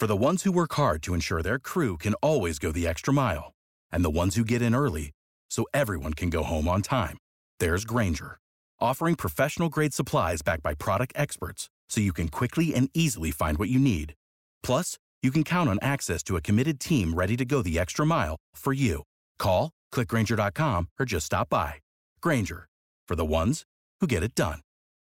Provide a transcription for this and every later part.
For the ones who work hard to ensure their crew can always go the extra mile, and the ones who get in early so everyone can go home on time, there's Grainger, offering professional-grade supplies backed by product experts so you can quickly and easily find what you need. Plus, you can count on access to a committed team ready to go the extra mile for you. Call, click Grainger.com, or just stop by. Grainger, for the ones who get it done.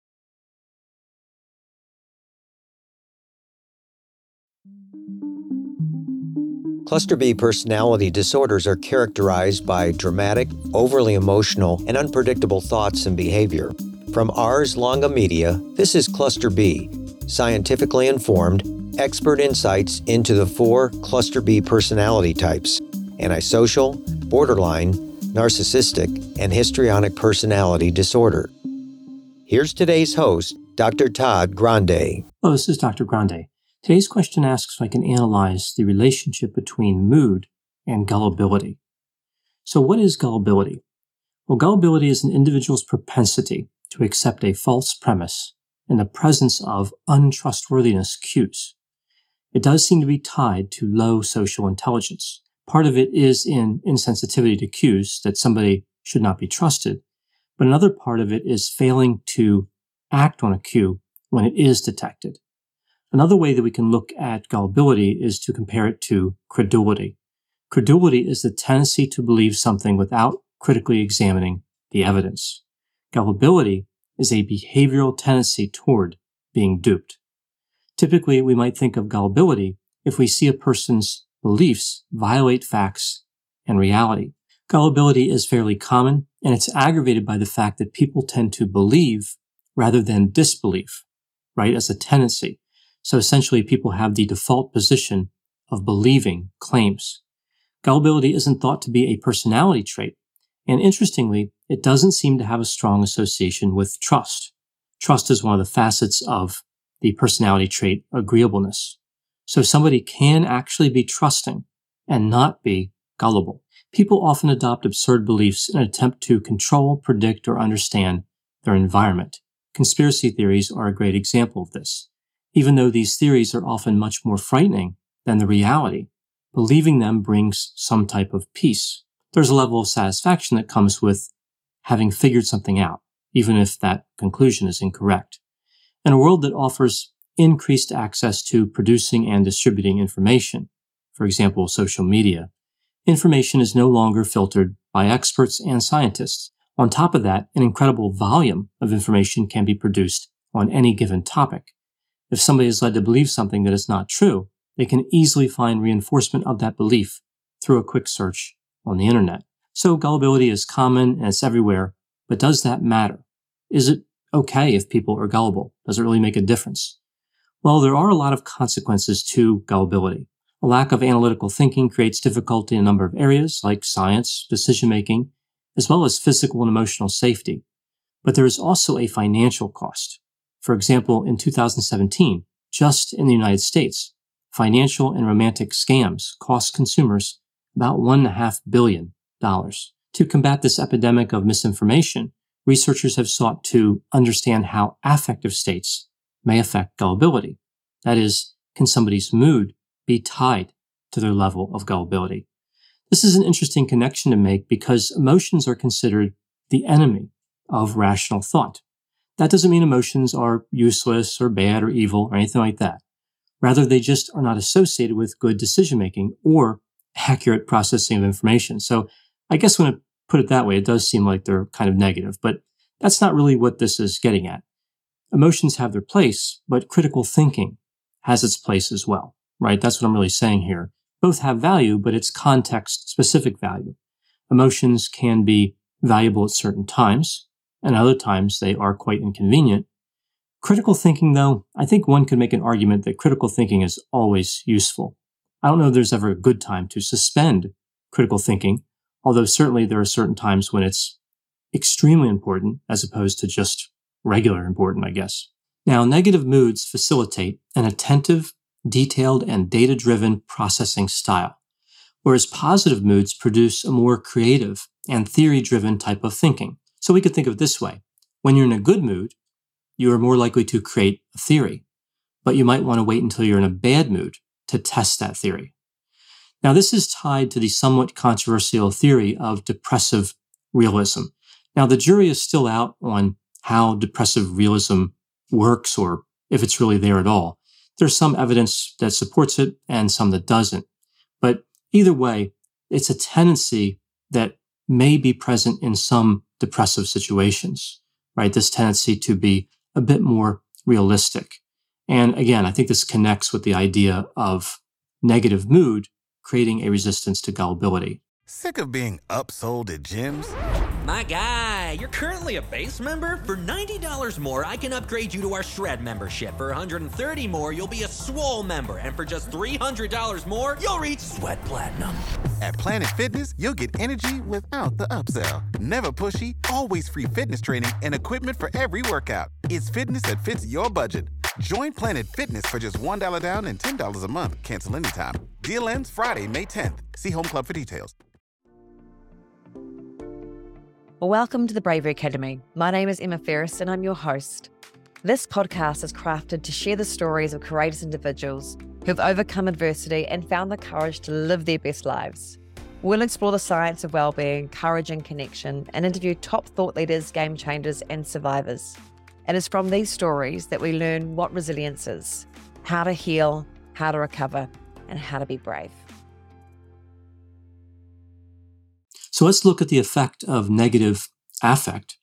Cluster B personality disorders are characterized by dramatic, overly emotional, and unpredictable thoughts and behavior. From Ars Longa Media, this is Cluster B, scientifically informed, expert insights into the 4 Cluster B personality types: antisocial, borderline, narcissistic, and histrionic personality disorder. Here's today's host, Dr. Todd Grande. Hello, this is Dr. Grande. Today's question asks if I can analyze the relationship between mood and gullibility. So what is gullibility? Well, gullibility is an individual's propensity to accept a false premise in the presence of untrustworthiness cues. It does seem to be tied to low social intelligence. Part of it is in insensitivity to cues, that somebody should not be trusted, but another part of it is failing to act on a cue when it is detected. Another way that we can look at gullibility is to compare it to credulity. Credulity is the tendency to believe something without critically examining the evidence. Gullibility is a behavioral tendency toward being duped. Typically, we might think of gullibility if we see a person's beliefs violate facts and reality. Gullibility is fairly common, and it's aggravated by the fact that people tend to believe rather than disbelieve, right, as a tendency. So essentially, people have the default position of believing claims. Gullibility isn't thought to be a personality trait, and interestingly, it doesn't seem to have a strong association with trust. Trust is one of the facets of the personality trait agreeableness. So somebody can actually be trusting and not be gullible. People often adopt absurd beliefs in an attempt to control, predict, or understand their environment. Conspiracy theories are a great example of this. Even though these theories are often much more frightening than the reality, believing them brings some type of peace. There's a level of satisfaction that comes with having figured something out, even if that conclusion is incorrect. In a world that offers increased access to producing and distributing information, for example, social media, information is no longer filtered by experts and scientists. On top of that, an incredible volume of information can be produced on any given topic. If somebody is led to believe something that is not true, they can easily find reinforcement of that belief through a quick search on the internet. So gullibility is common and it's everywhere, but does that matter? Is it okay if people are gullible? Does it really make a difference? Well, there are a lot of consequences to gullibility. A lack of analytical thinking creates difficulty in a number of areas like science, decision-making, as well as physical and emotional safety. But there is also a financial cost. For example, in 2017, just in the United States, financial and romantic scams cost consumers about $1.5 billion. To combat this epidemic of misinformation, researchers have sought to understand how affective states may affect gullibility. That is, can somebody's mood be tied to their level of gullibility? This is an interesting connection to make because emotions are considered the enemy of rational thought. That doesn't mean emotions are useless or bad or evil or anything like that. Rather, they just are not associated with good decision-making or accurate processing of information. So I guess when I put it that way, it does seem like they're kind of negative, but that's not really what this is getting at. Emotions have their place, but critical thinking has its place as well, right? That's what I'm really saying here. Both have value, but it's context-specific value. Emotions can be valuable at certain times, and other times they are quite inconvenient. Critical thinking, though, I think one could make an argument that critical thinking is always useful. I don't know if there's ever a good time to suspend critical thinking, although certainly there are certain times when it's extremely important as opposed to just regular important, I guess. Now, negative moods facilitate an attentive, detailed, and data-driven processing style, whereas positive moods produce a more creative and theory-driven type of thinking. So we could think of it this way. When you're in a good mood, you are more likely to create a theory, but you might want to wait until you're in a bad mood to test that theory. Now, this is tied to the somewhat controversial theory of depressive realism. Now, the jury is still out on how depressive realism works or if it's really there at all. There's some evidence that supports it and some that doesn't. But either way, it's a tendency that may be present in some depressive situations, right? This tendency to be a bit more realistic. And again, I think this connects with the idea of negative mood creating a resistance to gullibility. Sick of being upsold at gyms? My guy, you're currently a base member? For $90 more, I can upgrade you to our Shred membership. For $130 more, you'll be a Swole member. And for just $300 more, you'll reach Sweat Platinum. At Planet Fitness, you'll get energy without the upsell. Never pushy, always free fitness training and equipment for every workout. It's fitness that fits your budget. Join Planet Fitness for just $1 down and $10 a month. Cancel anytime. Deal ends Friday, May 10th. See Home Club for details. Welcome to the Bravery Academy. My name is Emma Ferris and I'm your host. This podcast is crafted to share the stories of courageous individuals who've overcome adversity and found the courage to live their best lives. We'll explore the science of well-being, courage and connection, and interview top thought leaders, game changers, and survivors. It is from these stories that we learn what resilience is, how to heal, how to recover, and how to be brave. So let's look at the effect of negative affect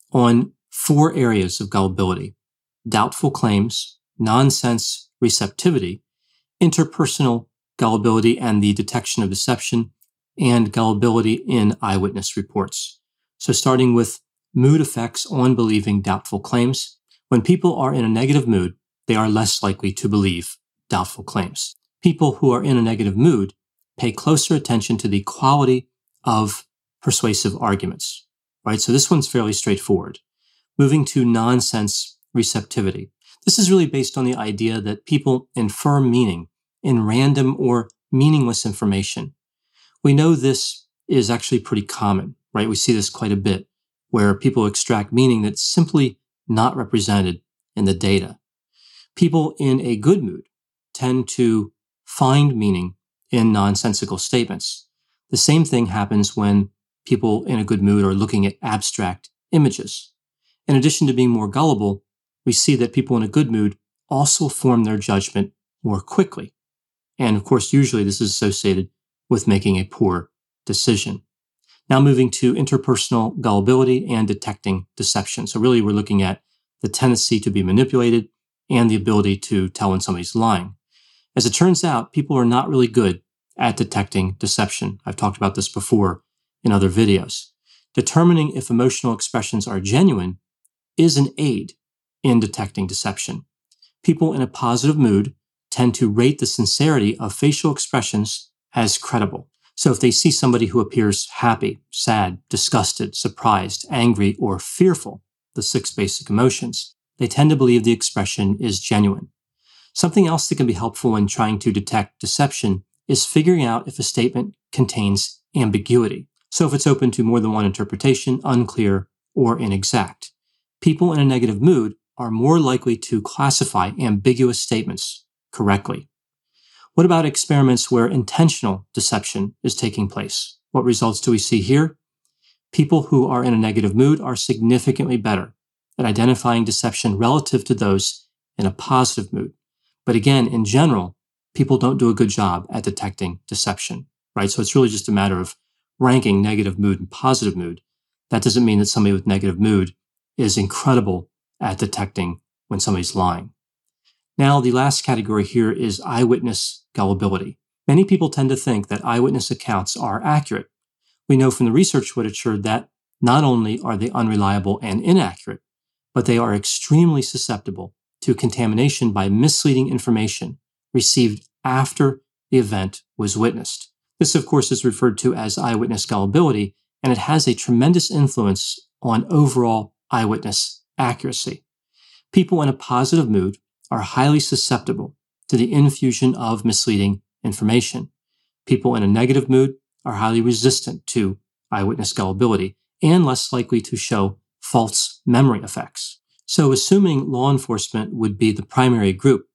on 4 areas of gullibility: doubtful claims, nonsense receptivity, interpersonal gullibility and the detection of deception, and gullibility in eyewitness reports. So starting with mood effects on believing doubtful claims. When people are in a negative mood, they are less likely to believe doubtful claims. People who are in a negative mood pay closer attention to the quality of persuasive arguments, right? So this one's fairly straightforward. Moving to nonsense receptivity. This is really based on the idea that people infer meaning in random or meaningless information. We know this is actually pretty common, right? We see this quite a bit, where people extract meaning that's simply not represented in the data. People in a good mood tend to find meaning in nonsensical statements. The same thing happens when people in a good mood are looking at abstract images. In addition to being more gullible, we see that people in a good mood also form their judgment more quickly. And of course, usually this is associated with making a poor decision. Now moving to interpersonal gullibility and detecting deception. So really we're looking at the tendency to be manipulated and the ability to tell when somebody's lying. As it turns out, people are not really good at detecting deception. I've talked about this before in other videos. Determining if emotional expressions are genuine is an aid in detecting deception. People in a positive mood tend to rate the sincerity of facial expressions as credible. So if they see somebody who appears happy, sad, disgusted, surprised, angry, or fearful, the 6 basic emotions, they tend to believe the expression is genuine. Something else that can be helpful in trying to detect deception is figuring out if a statement contains ambiguity. So if it's open to more than one interpretation, unclear, or inexact. People in a negative mood are more likely to classify ambiguous statements correctly. What about experiments where intentional deception is taking place? What results do we see here? People who are in a negative mood are significantly better at identifying deception relative to those in a positive mood. But again, in general, people don't do a good job at detecting deception, right? So it's really just a matter of ranking negative mood and positive mood. That doesn't mean that somebody with negative mood is incredible at detecting when somebody's lying. Now, the last category here is eyewitness gullibility. Many people tend to think that eyewitness accounts are accurate. We know from the research literature that not only are they unreliable and inaccurate, but they are extremely susceptible to contamination by misleading information received after the event was witnessed. This, of course, is referred to as eyewitness gullibility, and it has a tremendous influence on overall eyewitness accuracy. People in a positive mood are highly susceptible to the infusion of misleading information. People in a negative mood are highly resistant to eyewitness gullibility and less likely to show false memory effects. So assuming law enforcement would be the primary group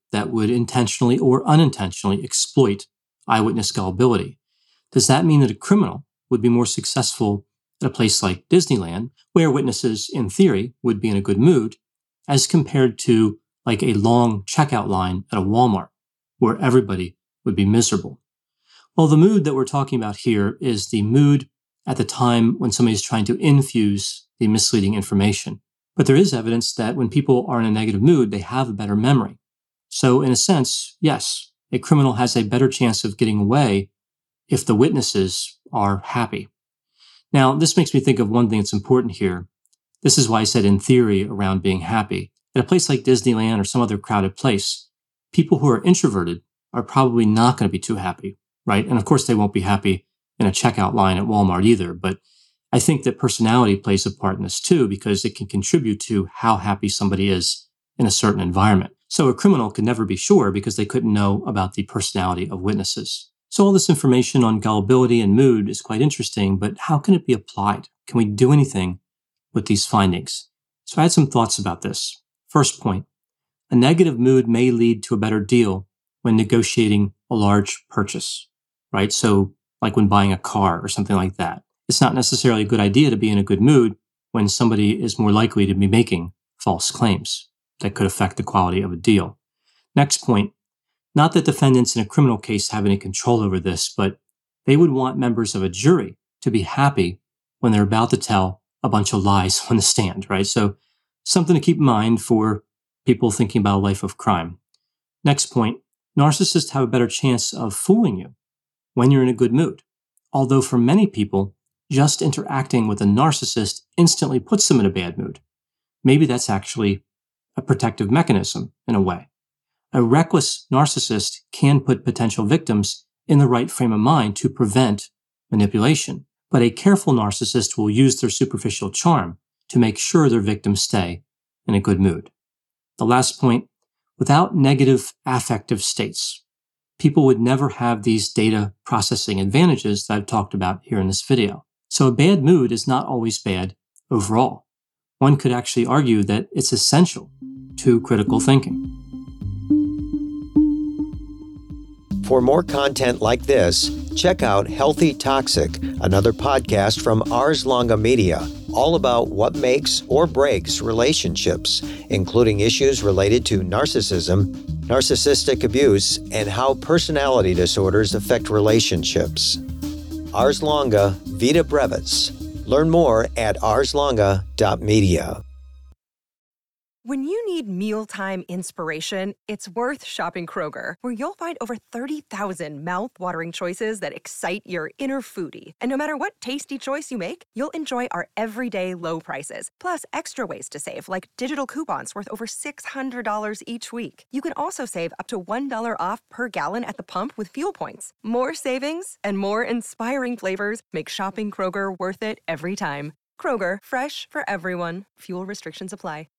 that would intentionally or unintentionally exploit eyewitness gullibility. Does that mean that a criminal would be more successful at a place like Disneyland, where witnesses, in theory, would be in a good mood, as compared to like a long checkout line at a Walmart, where everybody would be miserable? Well, the mood that we're talking about here is the mood at the time when somebody's trying to infuse the misleading information. But there is evidence that when people are in a negative mood, they have a better memory. So in a sense, yes, a criminal has a better chance of getting away if the witnesses are happy. Now, this makes me think of one thing that's important here. This is why I said in theory around being happy. At a place like Disneyland or some other crowded place, people who are introverted are probably not going to be too happy, right? And of course, they won't be happy in a checkout line at Walmart either. But I think that personality plays a part in this too, because it can contribute to how happy somebody is in a certain environment. So a criminal could never be sure because they couldn't know about the personality of witnesses. So all this information on gullibility and mood is quite interesting, but how can it be applied? Can we do anything with these findings? So I had some thoughts about this. First point, a negative mood may lead to a better deal when negotiating a large purchase, right? So like when buying a car or something like that. It's not necessarily a good idea to be in a good mood when somebody is more likely to be making false claims that could affect the quality of a deal. Next point, not that defendants in a criminal case have any control over this, but they would want members of a jury to be happy when they're about to tell a bunch of lies on the stand, right? So something to keep in mind for people thinking about a life of crime. Next point, narcissists have a better chance of fooling you when you're in a good mood. Although for many people, just interacting with a narcissist instantly puts them in a bad mood. Maybe that's actually a protective mechanism in a way. A reckless narcissist can put potential victims in the right frame of mind to prevent manipulation, but a careful narcissist will use their superficial charm to make sure their victims stay in a good mood. The last point, without negative affective states, people would never have these data processing advantages that I've talked about here in this video. So a bad mood is not always bad overall. One could actually argue that it's essential to critical thinking. For more content like this, check out Healthy Toxic, another podcast from Ars Longa Media, all about what makes or breaks relationships, including issues related to narcissism, narcissistic abuse, and how personality disorders affect relationships. Ars Longa, Vita Brevis. Learn more at arslonga.media. When you need mealtime inspiration, it's worth shopping Kroger, where you'll find over 30,000 mouth-watering choices that excite your inner foodie. And no matter what tasty choice you make, you'll enjoy our everyday low prices, plus extra ways to save, like digital coupons worth over $600 each week. You can also save up to $1 off per gallon at the pump with fuel points. More savings and more inspiring flavors make shopping Kroger worth it every time. Kroger, fresh for everyone. Fuel restrictions apply.